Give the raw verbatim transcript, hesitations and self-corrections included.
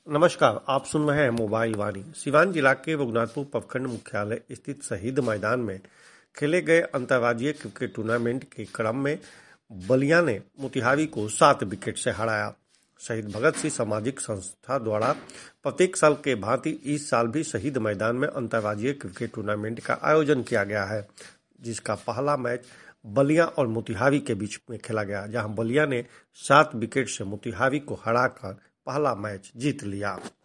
नमस्कार, आप सुन रहे हैं मोबाइल वाणी। सिवान जिला के रघुनाथपुर प्रखंड मुख्यालय स्थित शहीद मैदान में खेले गए अंतर्राज्यीय क्रिकेट टूर्नामेंट के क्रम में बलिया ने मोतिहारी को सात विकेट से हराया। शहीद भगत सिंह सामाजिक संस्था द्वारा प्रत्येक साल के भांति इस साल भी शहीद मैदान में अंतर्राज्यीय क्रिकेट टूर्नामेंट का आयोजन किया गया है, जिसका पहला मैच बलिया और मोतिहारी के बीच में खेला गया, जहां बलिया ने सात विकेट से मोतिहारी को हराकर पहला मैच जीत लिया।